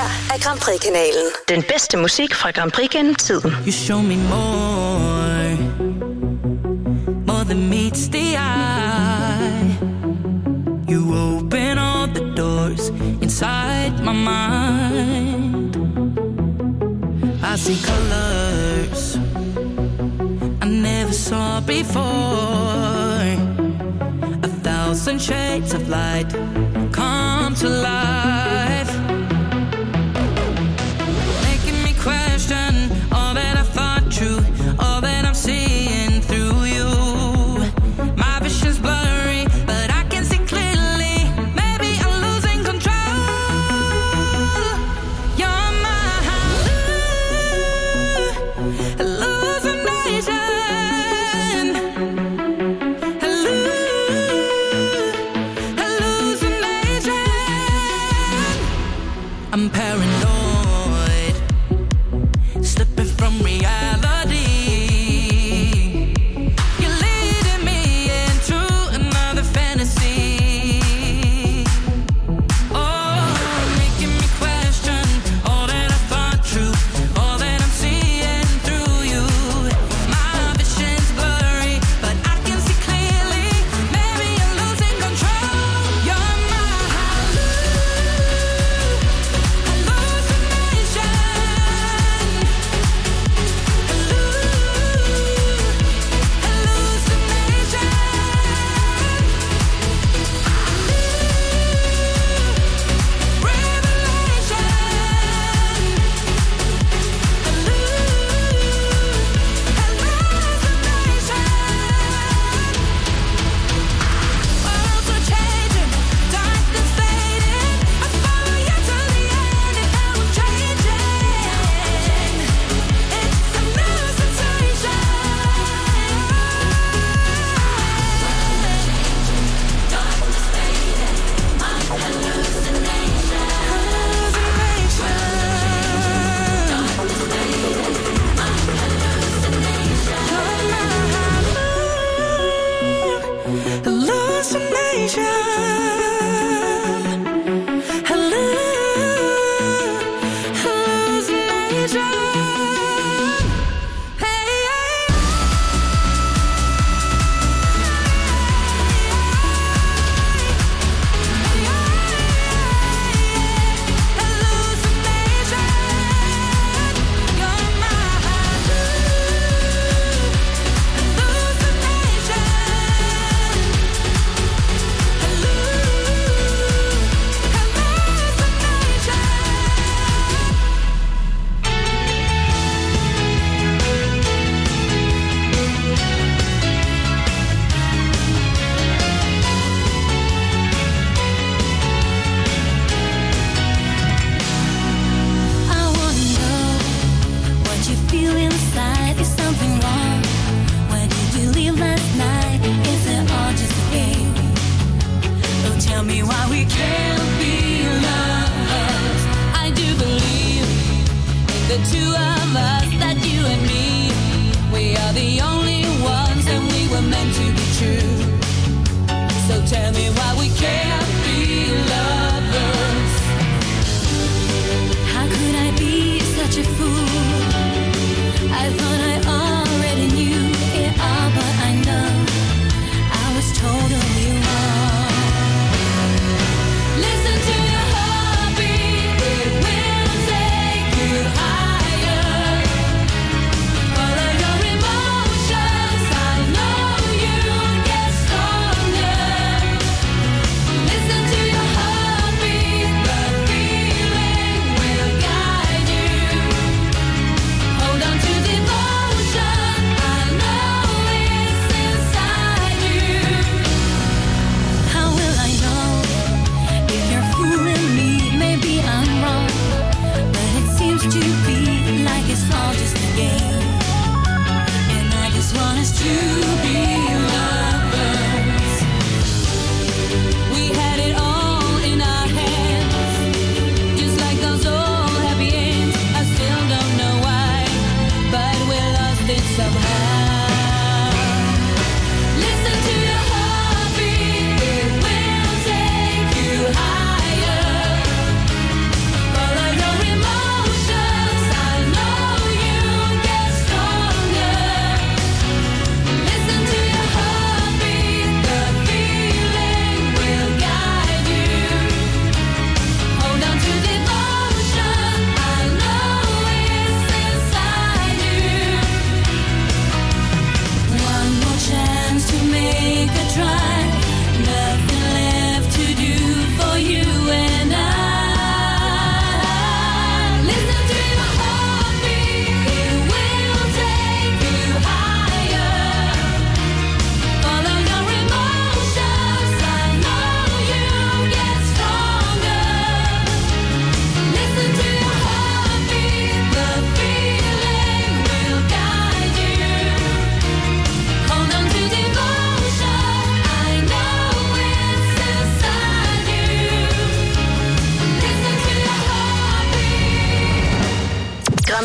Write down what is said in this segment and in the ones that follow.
her er Grand Prix-kanalen. Den bedste musik fra Grand Prix gennem tiden. You show me more than meets the eye. You open all the doors inside my mind. I see colors I never saw before. 1,000 shades of light come to life, making me question all that I thought true, all that I'm seeing through you. My vision's blurry, but I can see clearly. Maybe I'm losing control. You're my hallucination. I'm paranoid, slipping from reality. You're leading me into another fantasy. Oh, making me question all that I thought true, all that I'm seeing through you. My vision's blurry, but I can see clearly. Maybe I'm losing control. You're my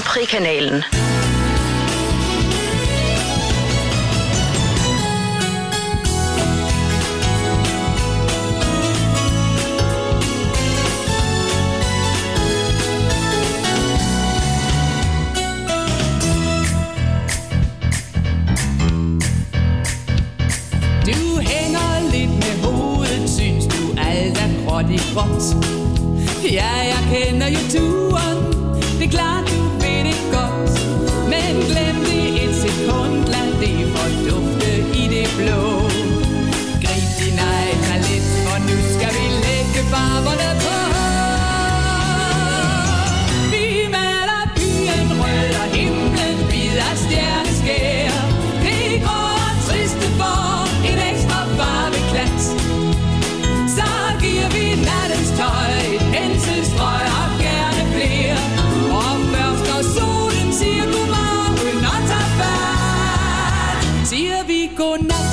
Prix-kanalen. Ja, jeg kender jo turen. Det er klart, du ved det godt. Men glem det et sekund. Lad det fordufte i det blå. Grib din egen palet, for nu skal vi lægge farverne på. Vi maler byen rød og himlen hvid af stjerneskær. Det grå og triste for en ekstra farveklat. Så giver vi nattens tøj et penselstrøg og gerne flere. Og først når solen siger godmorgen og tager fat, siger vi godnat.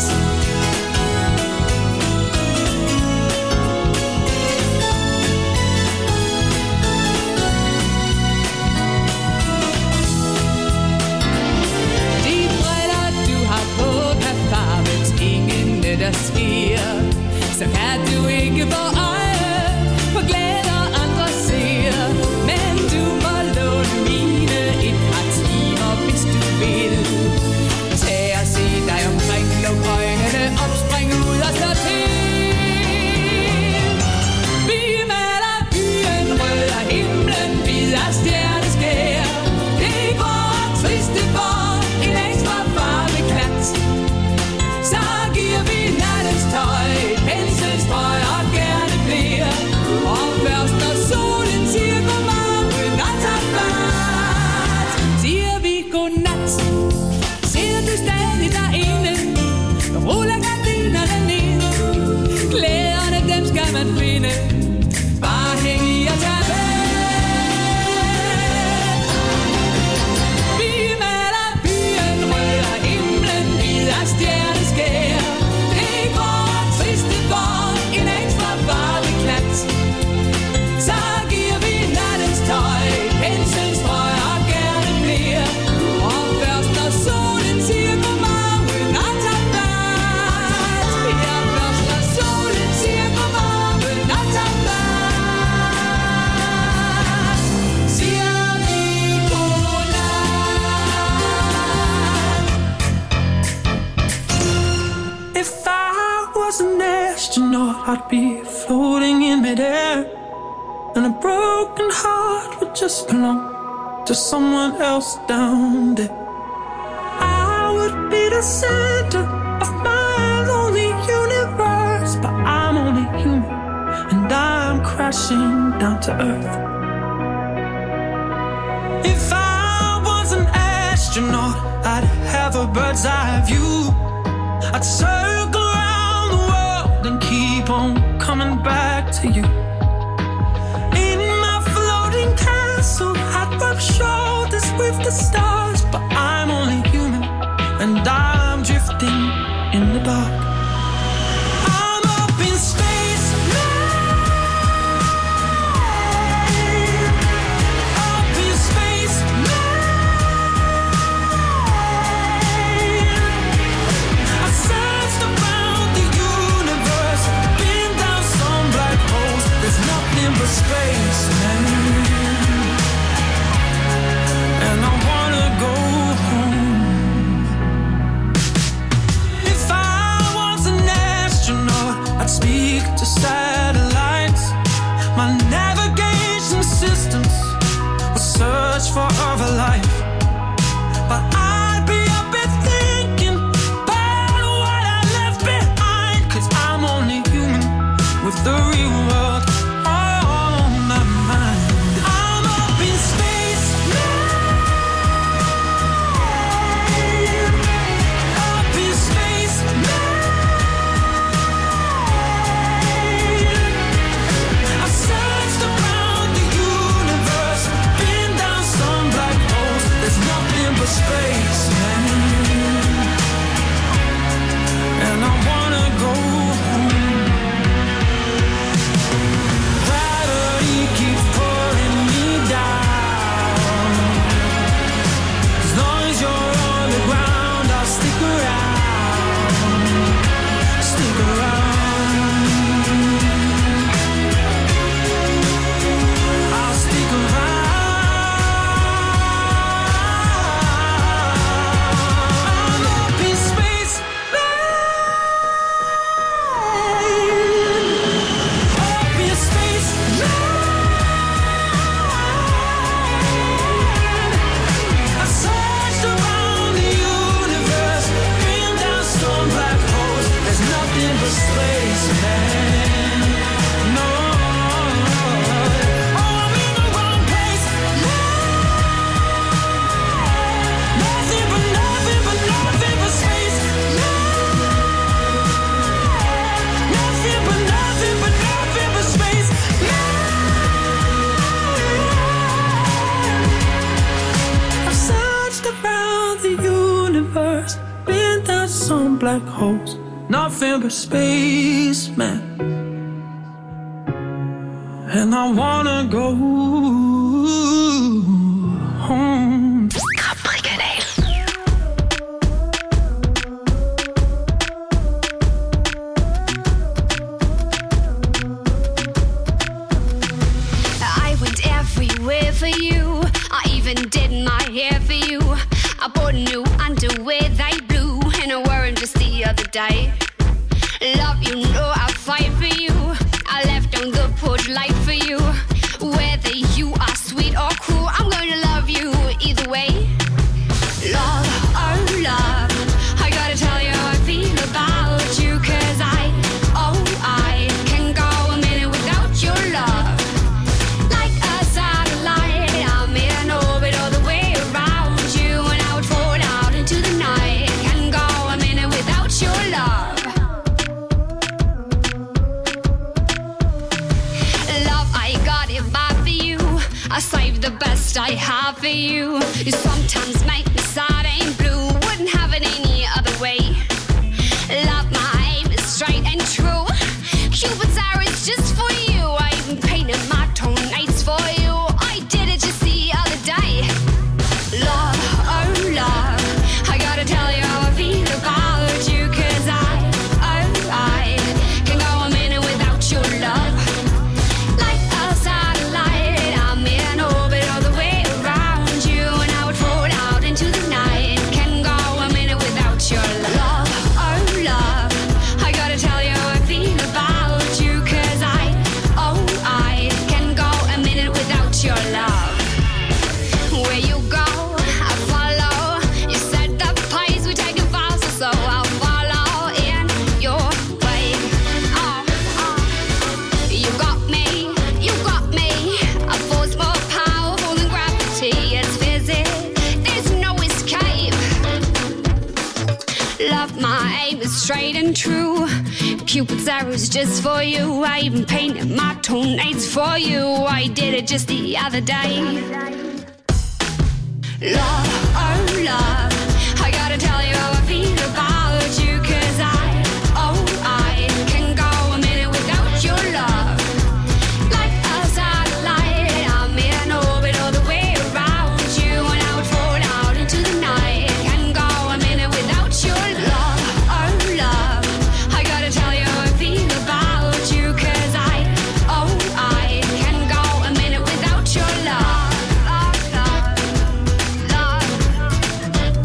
De briller du har på kan farve tingene der sker. Så kan du ikke få øje på glæder andre ser. Men du må låne mine et par timer, hvis du vil. Tag og se dig omkring, luk øjnene op, spring ud og slå til. Vi maler byen rød og himlen hvid af stjerneskær. Det går triste for en ekstra farveklat. Så giver vi nattens tøj et penselstrøg og gerne flere. Og først når solen siger godmorgen og tager fat, siger vi godnat. Ser du stadig derinde? Ruller gardinerne ned. Glæderne dem skal man finde. Bare hæng i og tag med. Vi maler byen rød og himlen hvid af stjerneskær. Det går triste for en ekstra farveklat. Så giver vi nattens tøj et penselstrøg og gerne flere. Og først når solen siger godmorgen og tager fat, ja, først når solen siger godmorgen og tager fat, siger vi godnat. If I was an astronaut, I'd be floating in midair, and a broken heart would just belong to someone else down there. I would be the center of my lonely universe, but I'm only human, and I'm crashing down to earth. If I was an astronaut, I'd have a bird's eye view. I'd circle around the world and keep on coming back to you. In my floating castle, I'd rub shoulders with the stars, but I'm only human, and I'm drifting in the dark. I'm up in space now. Up in space now. I searched around the universe, been down some black holes. There's nothing but space, man. And I wanna some black holes, nothing but space, man. And I wanna go home. Capri-Kanal. I went everywhere for you. I even did my hair for you. I bought new underwear, they blue, and I wore them just the other day. Love, you know I'll fight for you. I left on the porch light for you. Whether you are sweet or cruel, I'm gonna love you either way. Love, oh love, I gotta tell you how I feel about you. Cause I can go a minute without your love. Like a satellite, I'm in orbit all the way around you. And I would fall out into the night. Can't go a minute without your love. Love, I got it bad for you. I saved the best I have for you. You sometimes make me sad and blue. Wouldn't have it any other way. Love, my aim is straight and true. Cupid's arrow is just for you. I even painted my toenails for you. I did it just the other day. Love, oh love, I gotta tell you how I feel about you. Cause I can go a minute without your love. Like a satellite, I'm in orbit all the way around you. And I would fall out into the night. Can go a minute without your love. Oh love, I gotta tell you how I feel about you. Cause I can go a minute without your love. Where you go, I follow. You said the place we take a fast, so I'll follow in your way. You got me. A force more powerful than gravity. It's physics, there's no escape. Love, my aim is straight and true. Cupid's arrow's just for you. I even painted my toenails for you. I did it just the other day. Love, oh love, I gotta tell you how I feel about you. Cause I can go a minute without your love. Like a satellite, I'm in orbit all the way around you. And I would fall out into the night. Can go a minute without your love. Oh love, I gotta tell you how I feel about you. Cause I can go a minute without your love. Love, love, love.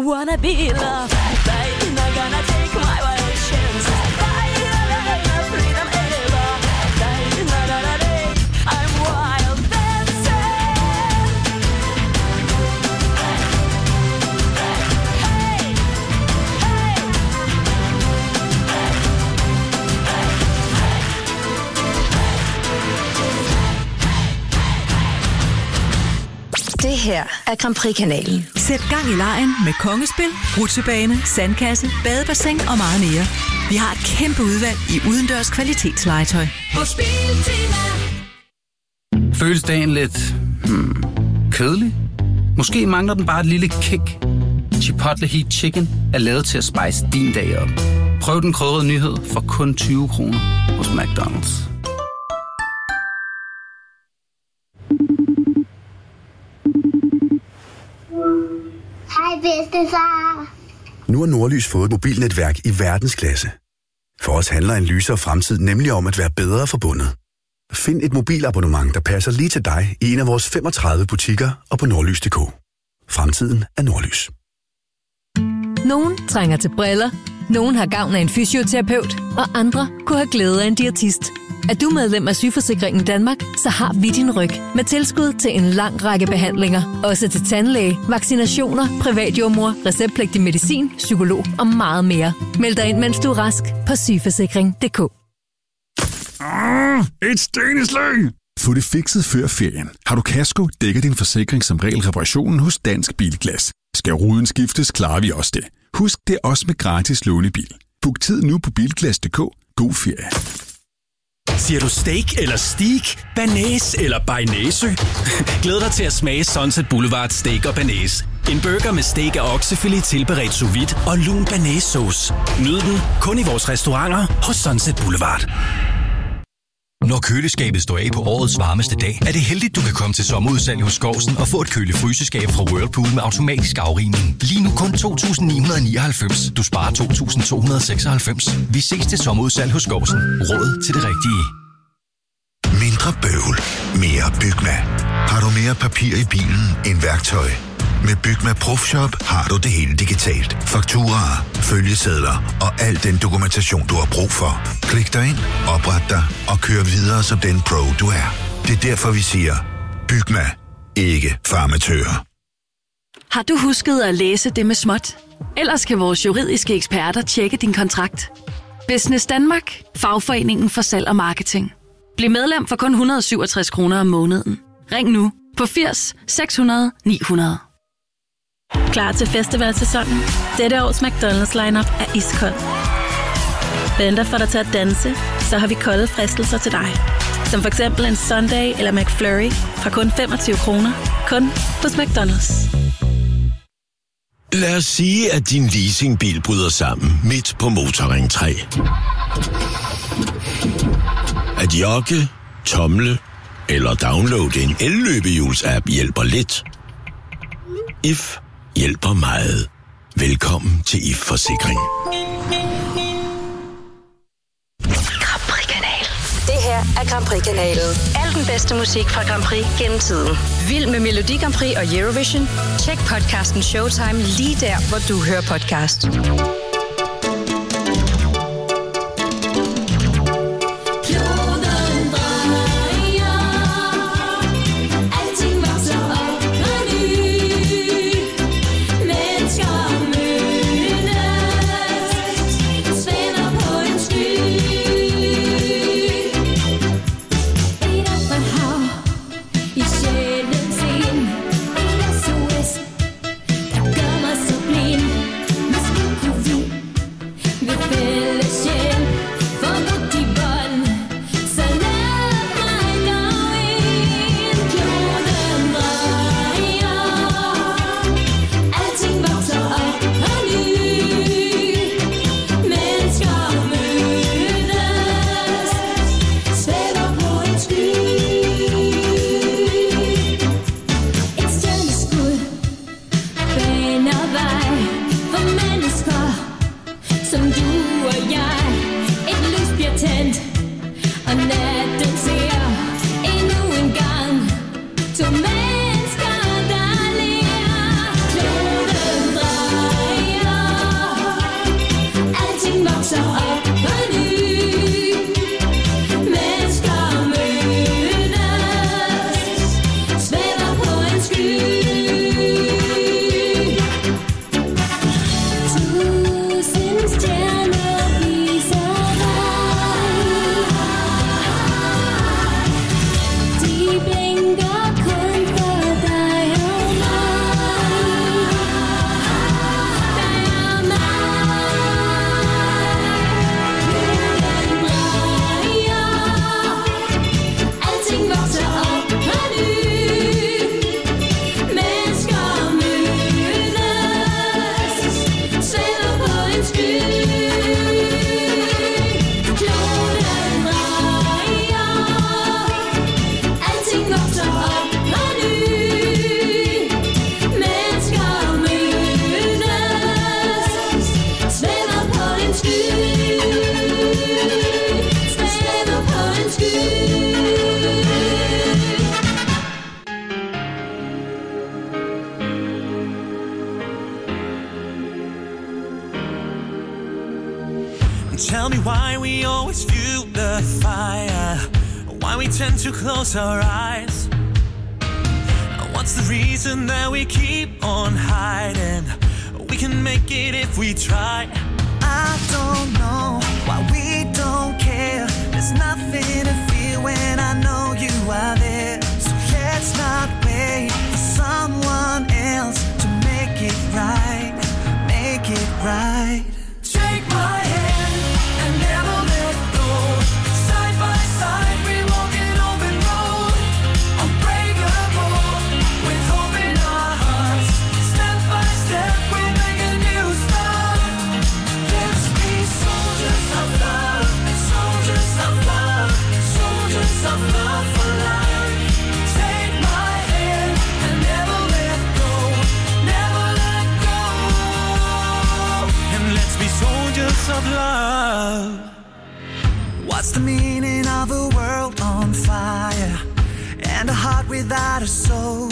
wanna be loved. They're not gonna take my wild chances. Freedom ever. I'm wild dancing. Hey, hey. Det her er Grand Prix-kanalen. Sæt gang i legen med kongespil, rutsjebane, sandkasse, badebassin og meget mere. Vi har et kæmpe udvalg i udendørs kvalitetslegetøj. På Spiltema. Føles dagen lidt kedelig? Måske mangler den bare et lille kick. Chipotle Heat Chicken er lavet til at spice din dag op. Prøv den krydrede nyhed for kun 20 kroner hos McDonald's. Hej bedstefar. Nu har Nordlys fået et mobilnetværk i verdensklasse. For os handler en lysere fremtid nemlig om at være bedre forbundet. Find et mobilabonnement, der passer lige til dig i en af vores 35 butikker og på nordlys.dk. Fremtiden er Nordlys. Nogen trænger til briller, nogen har gavn af en fysioterapeut, og andre kunne have glæde af en diætist. Er du medlem af Sygeforsikringen Danmark, så har vi din ryg med tilskud til en lang række behandlinger. Også til tandlæge, vaccinationer, privatjordmor, receptpligtig medicin, psykolog og meget mere. Meld dig ind, mens du er rask på sygeforsikring.dk. Et steneslag! Få det fikset før ferien. Har du kasko, dækker din forsikring som regel reparationen hos Dansk Bilglas. Skal ruden skiftes, klarer vi også det. Husk, det er også med gratis lånebil. Book tid nu på Bilglas.dk. God ferie. Siger du steak eller steak? Banæs eller bearnaise? Glæd dig til at smage Sunset Boulevard Steak og Banæs. En burger med steak og oksefilet tilberedt sous vide og lun banæssauce. Nyd den kun i vores restauranter hos Sunset Boulevard. Når køleskabet står af på årets varmeste dag, er det heldigt, du kan komme til sommerudsalg hos Skovsen og få et køle-fryseskab fra Whirlpool med automatisk afrivning. Lige nu kun 2.999. Du sparer 2.296. Vi ses til sommerudsalg hos Skovsen. Råd til det rigtige. Mindre bøvl. Mere Bygma. Har du mere papir i bilen end værktøj? Med Bygma Profshop har du det hele digitalt. Fakturaer, følgesedler og al den dokumentation, du har brug for. Klik dig ind, opret dig og kør videre som den pro, du er. Det er derfor, vi siger, Bygma. Ikke farmatører. Har du husket at læse det med småt? Ellers kan vores juridiske eksperter tjekke din kontrakt. Business Danmark. Fagforeningen for salg og marketing. Bliv medlem for kun 167 kroner om måneden. Ring nu på 80 600 900. Klar til festivalsæsonen? Dette års McDonald's lineup er iskold. Venter for dig til at danse, så har vi kolde fristelser til dig. Som for eksempel en Sunday eller McFlurry fra kun 25 kroner. Kun hos McDonald's. Lad os sige, at din leasingbil bryder sammen midt på Motorring 3. At jogge, tomle eller downloade en elløbehjuls-app hjælper lidt. If hjælper meget. Velkommen til If Forsikring. Grand Prix-kanalen. Det her er Grand Prix-kanalen. Al den bedste musik fra Grand Prix gennem tiden. Vild med Melodi Grand Prix og Eurovision? Tjek podcasten Showtime lige der, hvor du hører podcast. why we always view the fire, why we tend to close our eyes. What's the reason that we keep on hiding? We can make it if we try. I don't know why we don't care. There's nothing to fear when I know you are there. So let's not wait for someone else to make it right. Make it right. Take my hand and never let go. Side by side we walk an open road. Unbreakable with hope in our hearts. Step by step we'll make a new start. Let's be soldiers of love, soldiers of love, soldiers of love for life. Take my hand and never let go, never let go. And let's be soldiers of love. What's the meaning of a world on fire and a heart without a soul?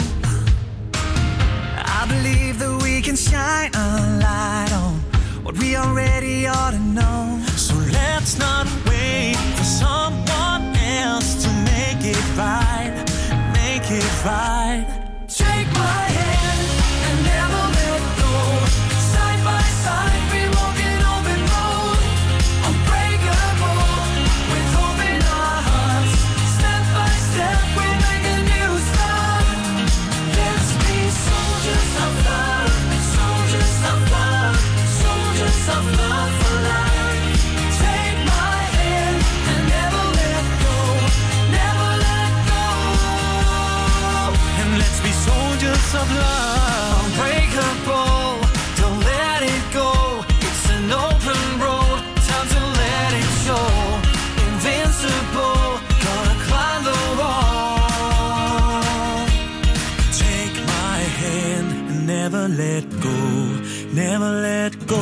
I believe that we can shine a light on what we already ought to know. So let's not wait for someone else to make it right. Make it right. Take my hand and never let go. Side by side we walk an open road. Unbreakable with hope in our hearts. Step by step we make a new start. Let's be soldiers of love, soldiers of love, soldiers of love for life. Take my hand and never let go, never let go. And let's be soldiers of love. Unbreakable, don't let it go. It's an open road, time to let it show. Invincible, gonna climb the wall. Take my hand and never let go, never let go.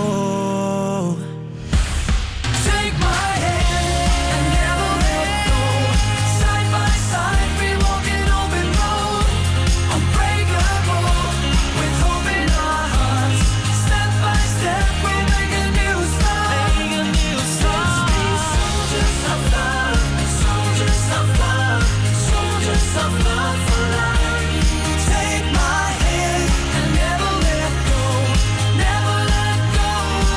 Take my hand and never let go. Side by side we walk an open road. Unbreakable with hope in our hearts. Step by step we make a new start. Make a new start. Let's be soldiers of love, soldiers of love, soldiers of love for life. Take my hand and never let go, never let go.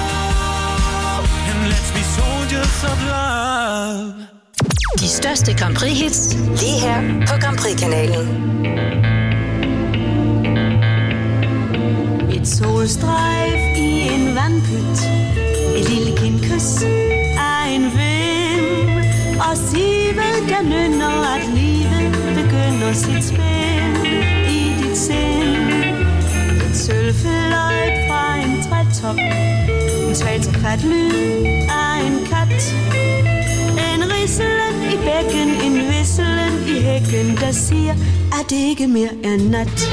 And let's be soldiers of love. De største Grand Prix-hits lige her på Grand Prix-kanalen. Et solstrejf i en vandpyt, et lille kindkys af en vind, og sivet der nynner, at livet begynder sit spil i dit sind. Et sølvfløjt fra en trætop, en svag fat lyd af en kat, en rislen i bækken, en visselen i hækken, der siger, at det ikke mere er nat.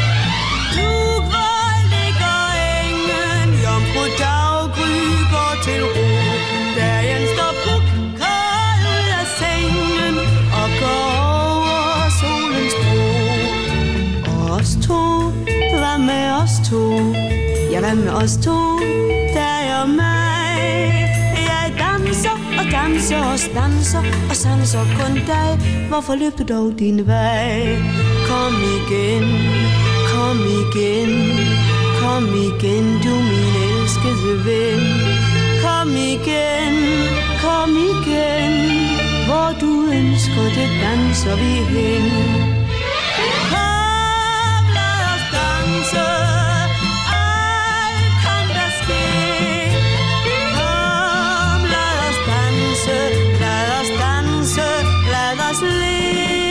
Jomfru daggry går til ro. Dagen står puk-kold ud af sengen og går over solens bro. Og os to, hvad med os to? Ja, hvad med os to? Dig og mig. Jeg danser og danser og danser og sanser kun dig. Hvorfor løb du dog din vej? Kom igen, kom igen. Kom igen, du min elskede ven. Kom igen, kom igen. Hvor du ønsker det, danser vi hen. Kom, lad os danse. Alt kan der ske. Kom, lad os danse. Lad os danse. Lad os le.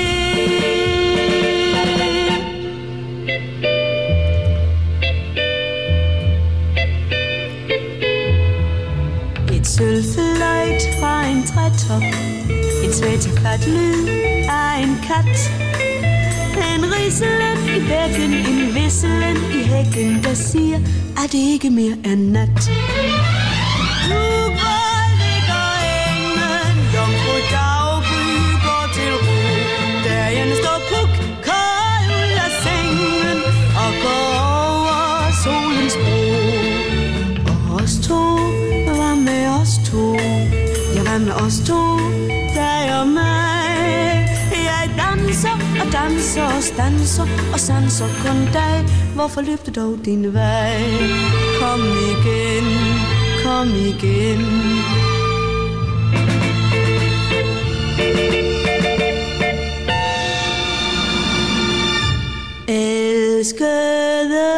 Sølvfløjt fra en trætop, en svætefat lyd af en kat, en rislen i bækken, en visselen i hækken, der siger, at det ikke mere er nat. Nu ligger engen, jomfru daggry går til ro. Dagen står puk-kold ud af sengen og går over solens bro. Og os to, hvad med os to? Ja, blandt os to, dig og mig. Jeg danser og danser og stanser og sanser kun dig. Hvorfor løb du dog din vej? Kom igen, kom igen. Elskede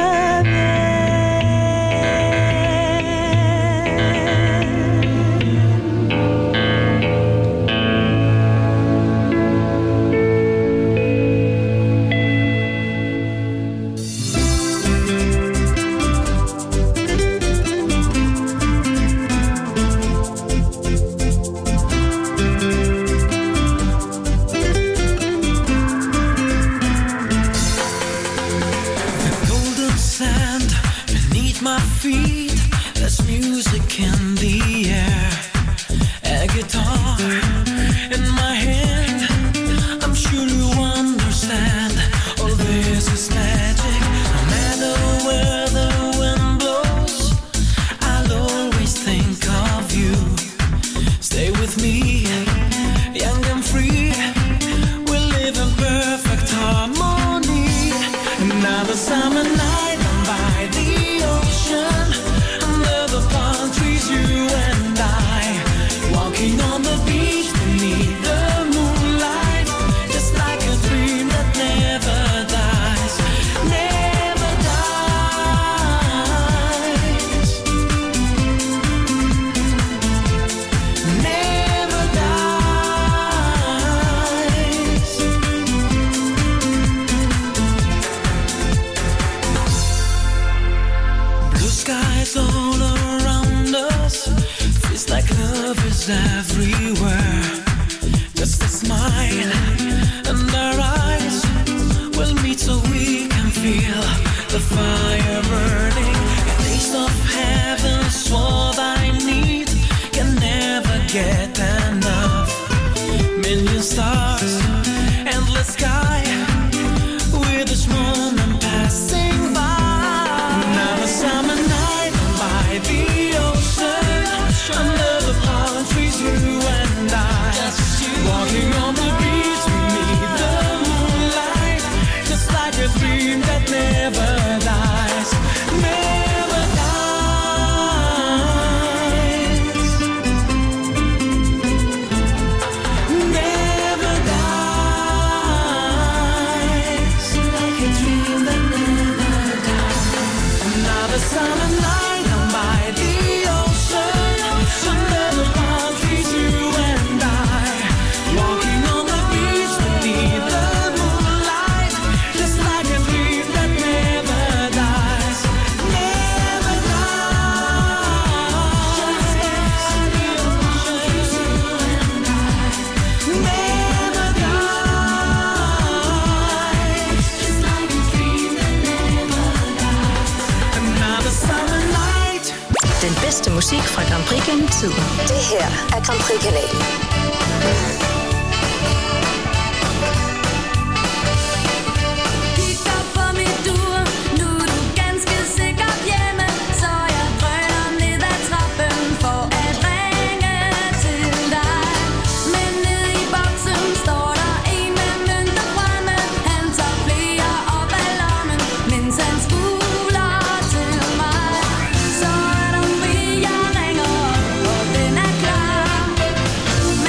Musik fra Grand Prix gennem tiden. Det her er Grand Prix-kanalen. Men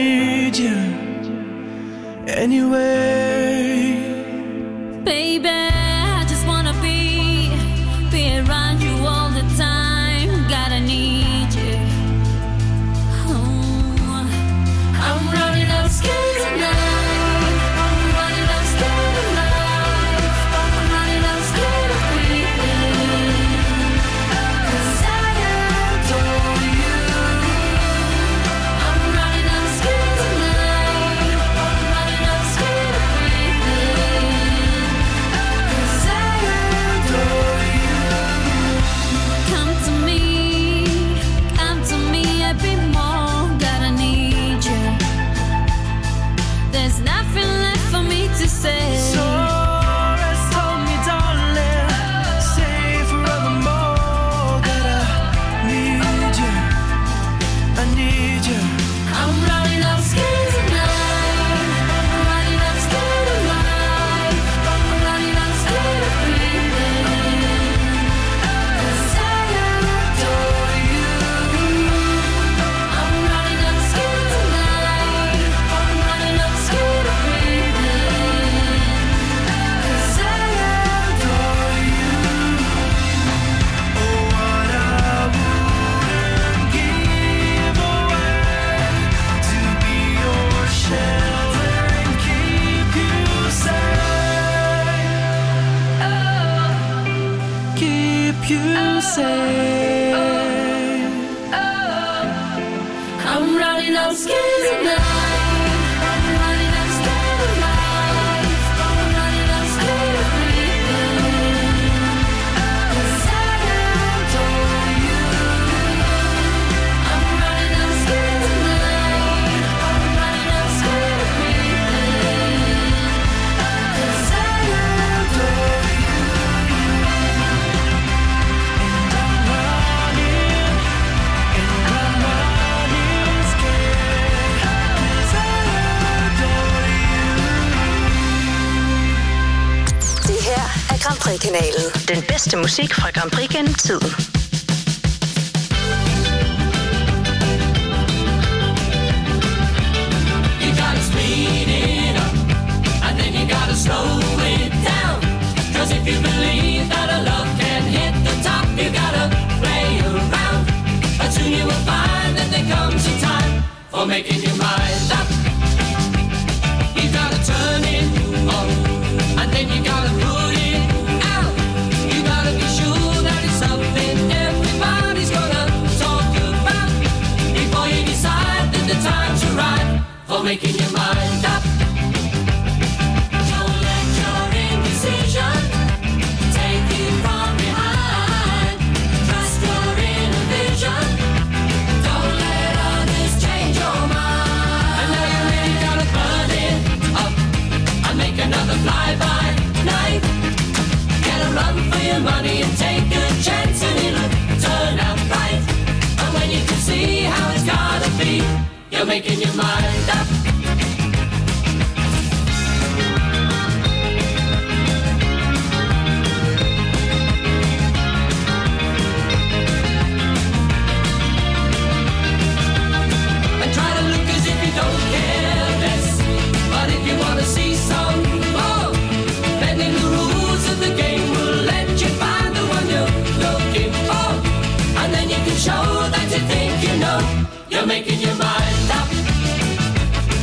need you anyway. Baby, I just wanna be around you all the time. Gotta need you. Oh, I'm running out scared tonight. I'm running out scared of life. I'm running out scared of breathing. 'Cause I adore you. I'm running out scared tonight. I'm running out scared of breathing. 'Cause I adore you. Come to me a bit more. Gotta need you. There's nothing left for me to say. So rest hold me, darling. Say forevermore that I need you. I need you. I'm running out scared tonight. I'm running out scared of life. I'm running out scared of breathing. 'Cause I adore you. I'm running out scared tonight. I'm running out scared of breathing. 'Cause I adore you. Oh, what I wouldn't give away to be your shelter and keep you safe. Keep you safe. I'm running out scared tonight. I'm running out scared of life. I'm running out scared of breathing. 'Cause I adore you. I'm running out scared tonight. I'm running out scared of breathing. 'Cause I adore you. Det her er Grand Prix-kanalen. Den bedste musik fra Grand Prix gennem tiden. You gotta speed it up, and then you gotta slow it down. 'Cause if you believe that a love can hit the top, you gotta play around. But soon you will find that there comes a time for making your mind up. You gotta turn it on, and then you gotta put it out. You gotta be sure that it's something everybody's gonna talk about before you decide that the time's right for making your mind up. Don't let your indecision take you from behind. Trust your inner vision. Don't let others change your mind. And now you really gotta burn it up and make another fly-by night. Get a run for your money and take a chance and it'll turn out right. And when you can see how it's gotta be, you're making your mind up. And try to look as if you don't care less. But if you wanna see some more, bending the rules of the game will let you find the one you're looking for. And then you can show that you think you know. You're making your mind up.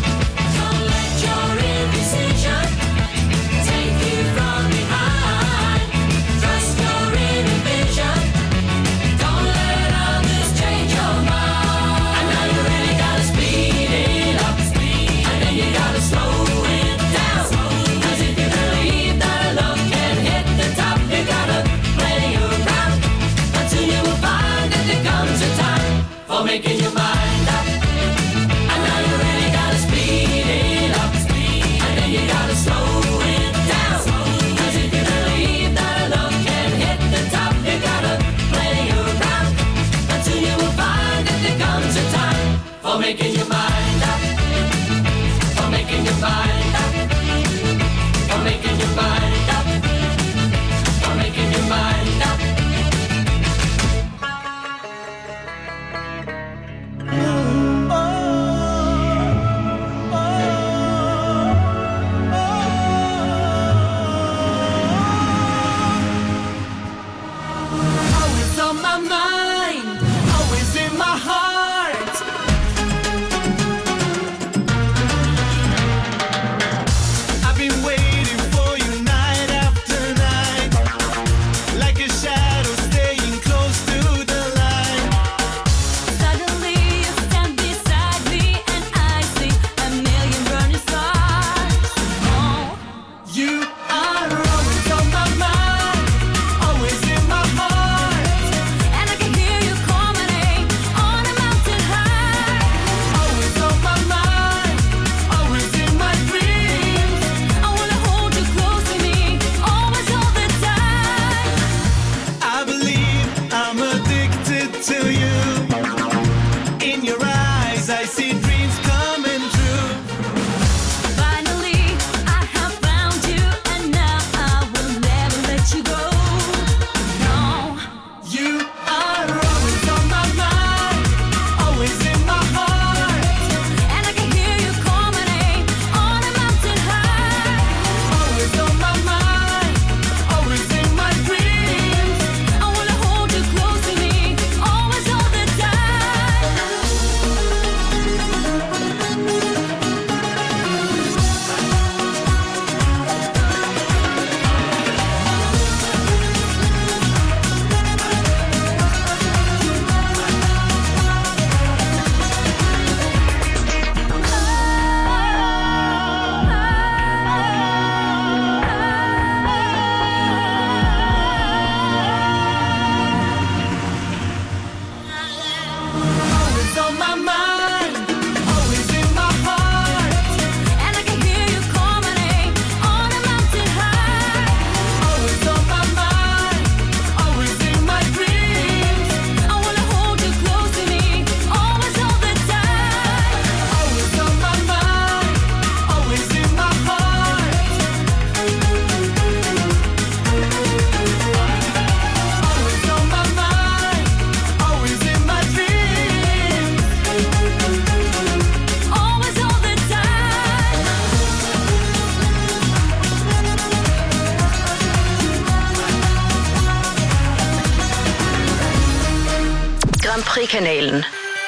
Capri-kanalen.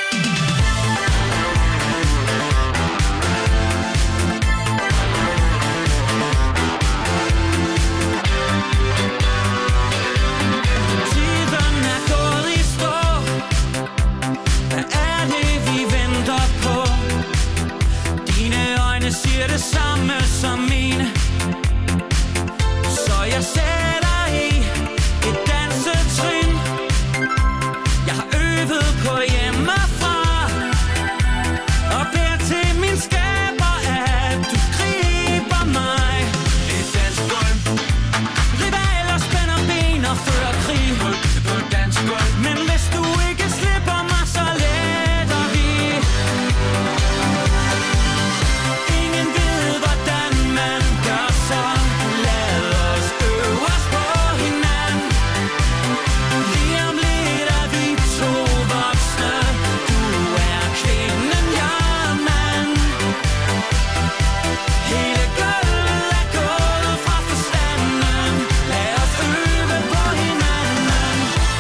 Tiden er gået i stå. Hvad er det, vi venter på? Dine øjne siger det samme som mine. Så jeg sætter i et dansetrin. Jeg har øvet på hjemmefra og beder til min skaber, at du griber mig. Et dansegulv. Rivaler spænder ben og fører krig på dansegulv. Men hvis du ikke slipper mig, så letter vi. Ingen ved, hvordan man gør så. Lad os øve os på hinanden. Lige om lidt er vi to voksne. Du er kvinden, jeg er mand. Hele gulvet er gået fra forstanden. Lad os øve på hinanden.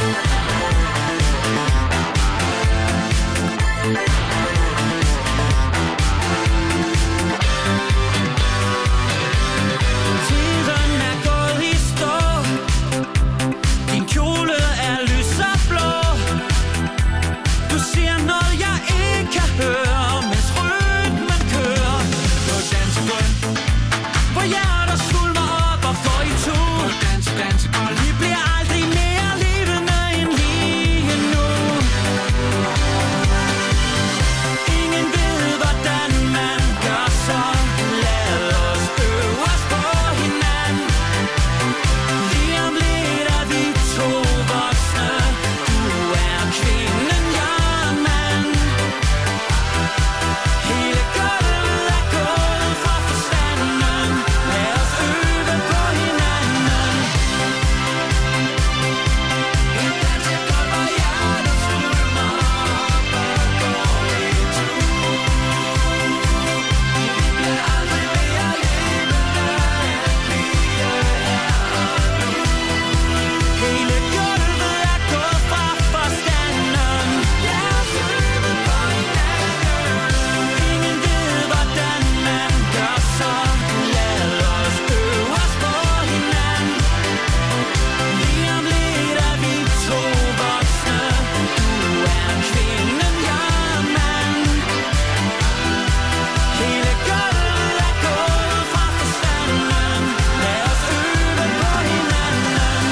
Tiden er gået i stå. Din kjole er lys og blå. Du siger noget, jeg ikke kan høre, mens rytmen kører på dansegulv. Hvor hjerter svulmer op og går i to. Dansegulv. Vi bliver aldrig mere levende end lige nu. Ingen ved, hvordan man gør så. Lad os øve os på hinanden. Lige om lidt er vi to voksne. Du er kvinden, jeg er mand. Hele gulvet er gået fra forstanden. Lad os øve på hinanden. Et dansegulv, hvor hjertet svulmer op og går i to. Vi bliver aldrig mere levende end vi er her og nu. Hele gulvet er gået fra forstanden. Lad os øve på hinanden. Ingen ved, hvordan man gør så. Lad os øve os på hinanden. Lige om lidt er vi to voksne. Du er kvinden, jeg er mand. Hele gulvet er gået fra forstanden. Lad os øve på hinanden.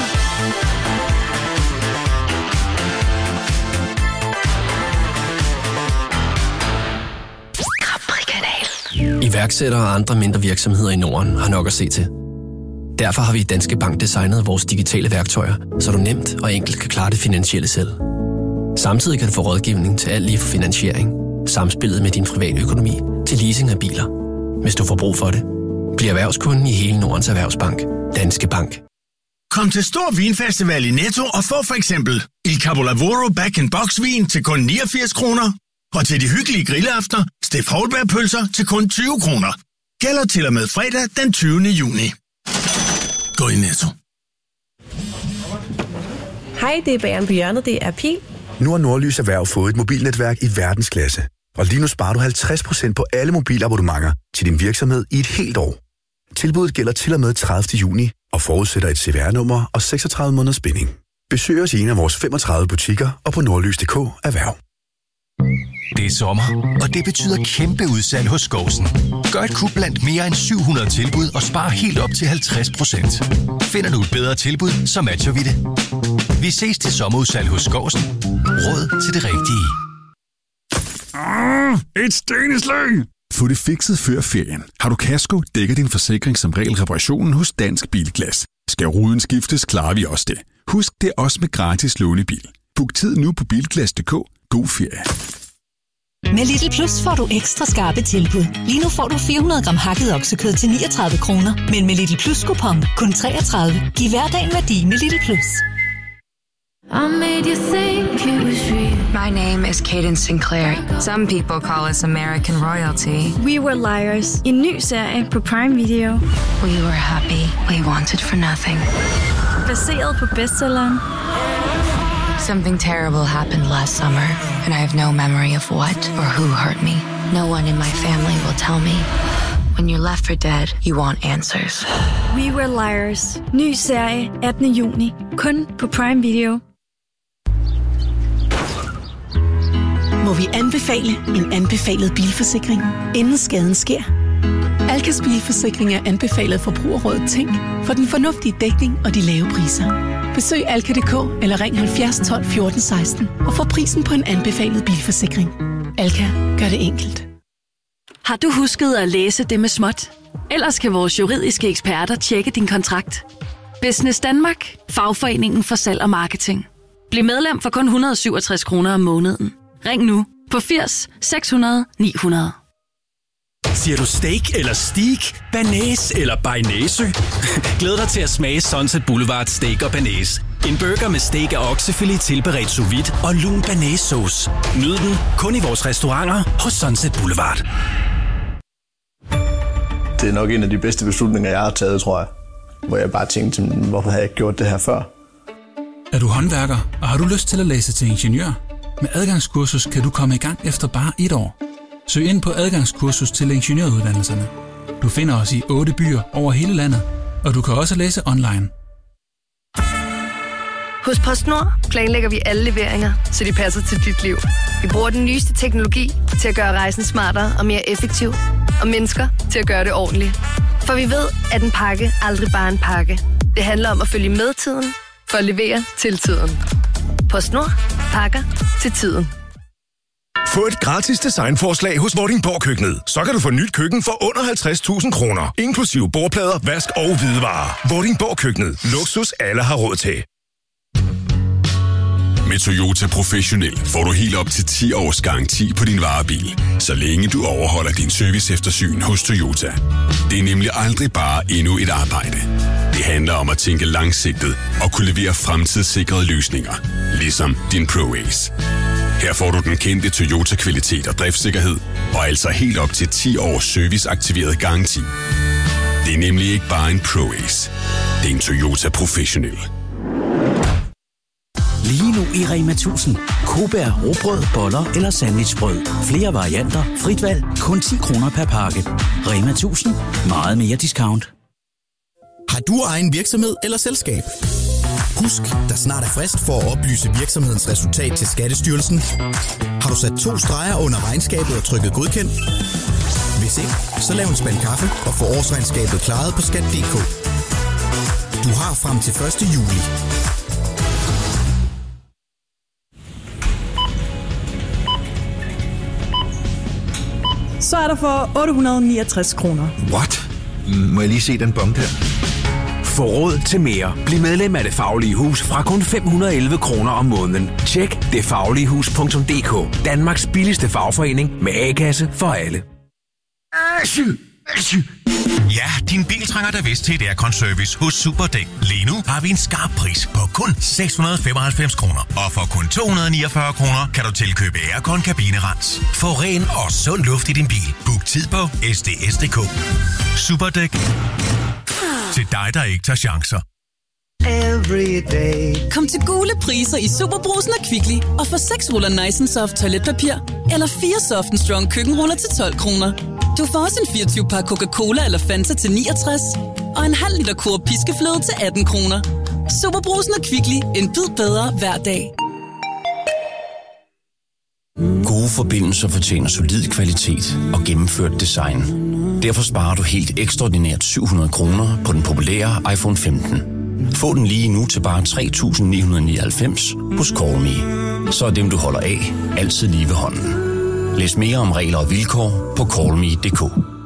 Capri-kanalen. Iværksættere og andre mindre virksomheder i Norden har nok at se til. Derfor har vi i Danske Bank designet vores digitale værktøjer, så du nemt og enkelt kan klare det finansielle selv. Samtidig kan du få rådgivning til alt lige fra finansiering, samspillet med din private økonomi til leasing af biler. Hvis du får brug for det, bliv erhvervskunden i hele Nordens Erhvervsbank. Danske Bank. Kom til Stor Vinfestival i Netto og få for eksempel Il Capolavoro Back-in-Box-vin til kun 89 kroner. Og til de hyggelige grillaftener, Steff Holberg-pølser til kun 20 kroner. Gælder til og med fredag den 20. juni. Gå i Netto. Hej, det er Bageren på hjørnet. Det er Pil. Nu har Nordlys Erhverv fået et mobilnetværk i verdensklasse. Og lige nu sparer du 50% på alle mobilabonnementer til din virksomhed i et helt år. Tilbuddet gælder til og med 30. juni og forudsætter et CVR-nummer og 36 måneders binding. Besøg os i en af vores 35 butikker og på nordlys.dk Erhverv. Det er sommer, og det betyder kæmpe udsalg hos Skovsen. Gør et kup blandt mere end 700 tilbud og spar helt op til 50%. Finder du et bedre tilbud, så matcher vi det. Vi ses til sommerudsalg hos Skovsen. Råd til det rigtige. Et steneslag! Få det fikset før ferien. Har du kasko, dækker din forsikring som regel reparationen hos Dansk Bilglas. Skal ruden skiftes, klarer vi også det. Husk, det er også med gratis lånebil. bil. Book tid nu på Bilglas.dk. God ferie. Med Lidl Plus får du ekstra skarpe tilbud. Lige nu får du 400 gram hakket oksekød til 39 kroner. Men med Lidl Plus-kupon kun 33. Giv hverdagen værdi med Lidl Plus. I made you think it was real. My name is Cadence Sinclair. Some people call us American royalty. We Were Liars. En ny serie på Prime Video. We were happy. We wanted for nothing. Baseret på bestselleren Something terrible happened last summer, and I have no memory of what or who hurt me. No one in my family will tell me. When you're left for dead, you want answers. We Were Liars. Ny serie 18. juni. Kun på Prime Video. Må vi anbefale en anbefalet bilforsikring, inden skaden sker? Alkas bilforsikring er anbefalet Forbrugerrådet Tænk for den fornuftige dækning og de lave priser. Besøg alka.dk eller ring 70 12 14 16 og få prisen på en anbefalet bilforsikring. Alka gør det enkelt. Har du husket at læse det med småt? Ellers kan vores juridiske eksperter tjekke din kontrakt. Business Danmark. Fagforeningen for salg og marketing. Bliv medlem for kun 167 kroner om måneden. Ring nu på 80 600 900. Siger du steak eller steak, banæs eller bearnaise? Glæd dig til at smage Sunset Boulevard Steak og Banæs. En burger med steak og oksefilet tilberedt sous vide og lun banæssauce. Nyd den kun i vores restauranter hos Sunset Boulevard. Det er nok en af de bedste beslutninger, jeg har taget, tror jeg. Hvor jeg bare tænkte, hvorfor havde jeg ikke gjort det her før? Er du håndværker, og har du lyst til at læse til ingeniør? Med adgangskursus kan du komme i gang efter bare 1 år. Søg ind på adgangskursus til ingeniøruddannelserne. Du finder os i 8 byer over hele landet, og du kan også læse online. Hos PostNord planlægger vi alle leveringer, så de passer til dit liv. Vi bruger den nyeste teknologi til at gøre rejsen smartere og mere effektiv, og mennesker til at gøre det ordentligt. For vi ved, at en pakke aldrig bare er en pakke. Det handler om at følge med tiden, for at levere til tiden. PostNord. Pakker til tiden. Få et gratis designforslag hos Vordingborg Køkkenet. Så kan du få nyt køkken for under 50.000 kroner. Inklusive bordplader, vask og hvidevarer. Vordingborg Køkkenet. Luksus alle har råd til. Med Toyota Professionel får du helt op til 10 års garanti på din varebil, så længe du overholder din serviceeftersyn hos Toyota. Det er nemlig aldrig bare endnu et arbejde. Det handler om at tænke langsigtet og kunne levere fremtidssikrede løsninger, ligesom din ProAce. Her får du den kendte Toyota-kvalitet og driftssikkerhed, og altså helt op til 10 års serviceaktiveret garanti. Det er nemlig ikke bare en ProAce. Det er en Toyota Professionel. Lige nu i Rema 1000. Kobær, rugbrød, boller eller sandwichbrød. Flere varianter, frit valg, kun 10 kroner per pakke. Rema 1000. Meget mere discount. Har du egen virksomhed eller selskab? Husk, der snart er frist for at oplyse virksomhedens resultat til Skattestyrelsen. Har du sat 2 streger under regnskabet og trykket godkendt? Hvis ikke, så lav en spand kaffe og få årsregnskabet klaret på skat.dk. Du har frem til 1. juli. Så er der for 869 kroner. What? Må jeg lige se den bong der? Få råd til mere. Bliv medlem af Det Faglige Hus fra kun 511 kroner om måneden. Tjek detfagligehus.dk. Danmarks billigste fagforening med A-kasse for alle. Ja, din bil trænger da vist til et aircon-service hos Superdæk. Lige nu har vi en skarp pris på kun 695 kroner. Og for kun 249 kroner kan du tilkøbe aircon-kabinerens. Få ren og sund luft i din bil. Book tid på sds.dk. Superdæk. Til dig, der ikke tager chancer. Kom til gule priser i Superbrusen og Kvickly og få 6 ruller Nice & Soft toiletpapir eller 4 Soft & Strong køkkenruller til 12 kroner. Du får også en 24-pakke Coca-Cola eller Fanta til 69 og en halv liter Coop piskefløde til 18 kroner. Superbrusen og Kvickly. En bid bedre hver dag. Gode forbindelser fortjener solid kvalitet og gennemført design. Derfor sparer du helt ekstraordinært 700 kroner på den populære iPhone 15. Få den lige nu til bare 3.999 hos CallMe. Så er dem, du holder af, altid lige ved hånden. Læs mere om regler og vilkår på callme.dk.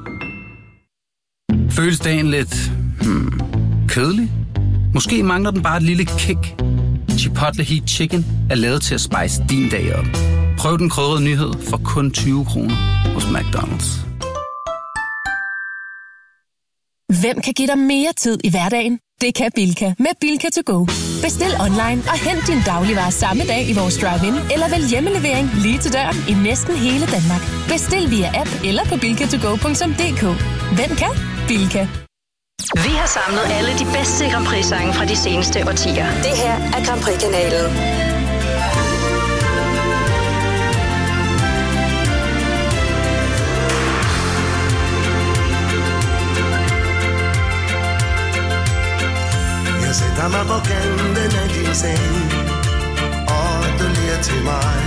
Føles dagen lidt kedelig? Måske mangler den bare et lille kick. Chipotle Heat Chicken er lavet til at spice din dag op. Prøv den krydrede nyhed for kun 20 kroner hos McDonald's. Hvem kan give dig mere tid i hverdagen? Det kan Bilka med Bilka to go. Bestil online og hent din dagligvarer samme dag i vores drive-in, eller vælg hjemmelevering lige til døren i næsten hele Danmark. Bestil via app eller på bilkatogo.dk. Hvem kan? Bilka. Vi har samlet alle de bedste Grand Prix-sange fra de seneste årtier. Det her er Grand Prix-kanalen. tager mig på kanten af din seng, og du ler til mig.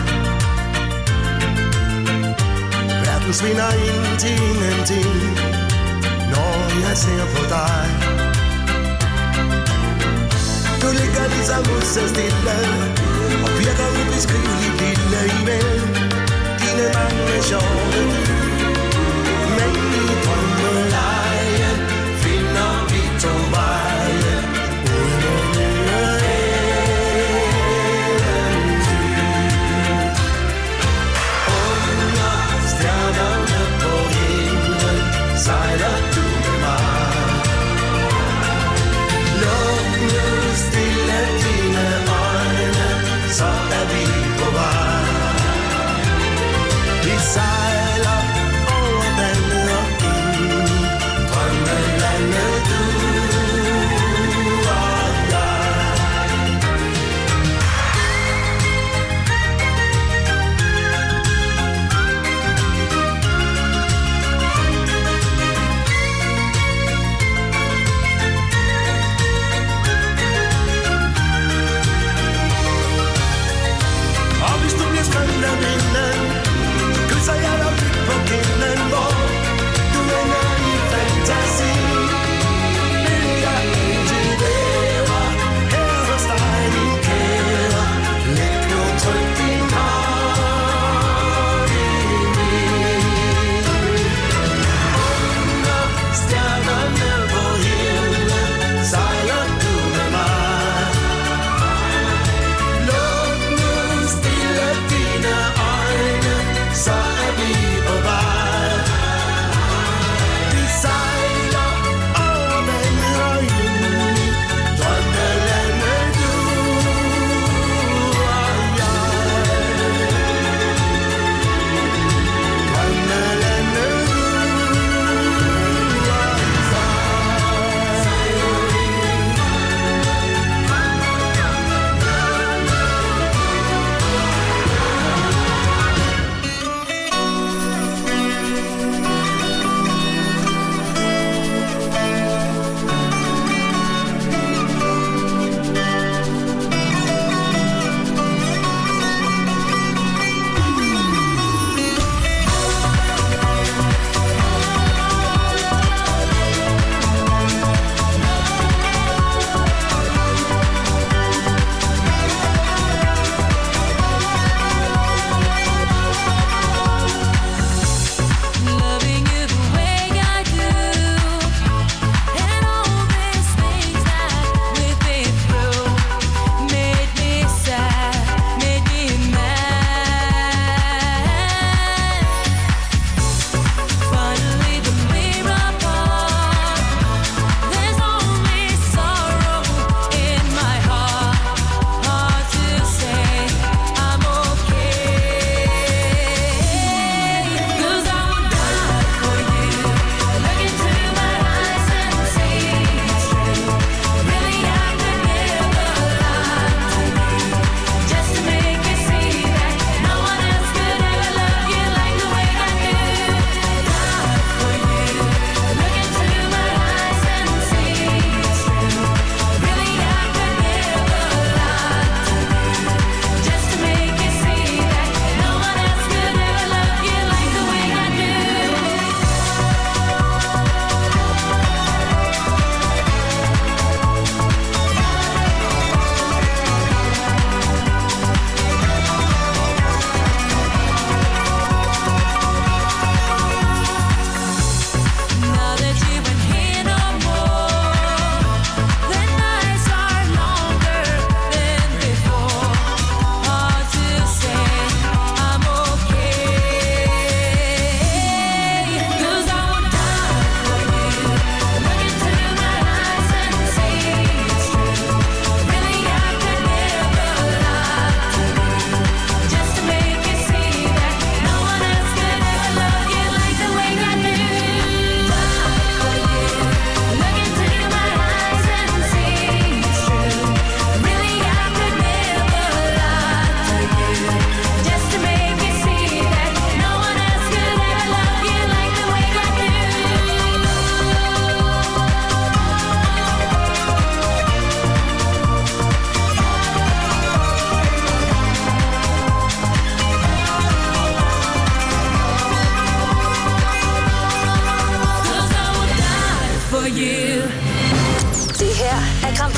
Verden svinder ind til ingenting, når jeg ser på dig. Du ligger ligesom så stille, og virker ubeskriveligt lille imellem dine mange sjove dyr. Men i drømmeleje finder vi to veje ud mod nye eventyr. Under stjernerne på himlen sejler du med mig. Luk nu stille dine øjne, så er vi på vej. Vi sejler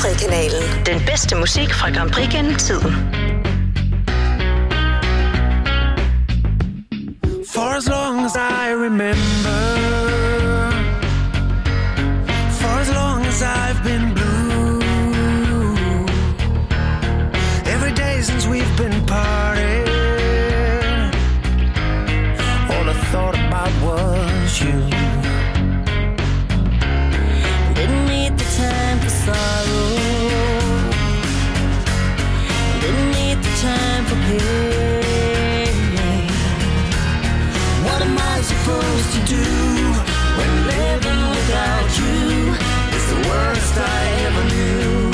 Grand Prix-kanalen. Den bedste musik fra Grand Prix gennem tiden. For as long as I remember, for as long as I've been blue, every day since we've been parting, all I thought about was you. Didn't need the time for sorrow, didn't need the time for pain. What am I supposed to do when living without you is the worst I ever knew?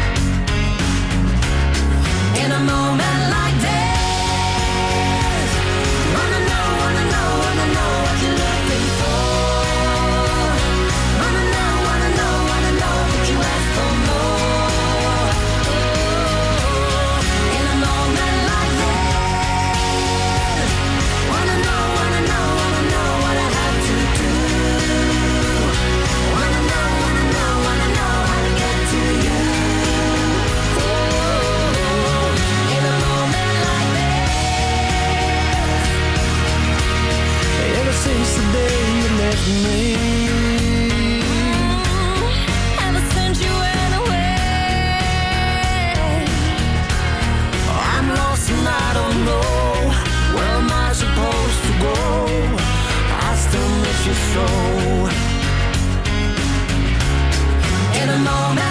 In a moment like this, wanna know what you're looking for. Wanna know what you ask for more. In a moment like this, wanna know what I have to do. Wanna know how to get to you. In a moment like this, ever since the day you left me, ever since you went away, I'm lost and I don't know where am I supposed to go. I still miss you so. In a moment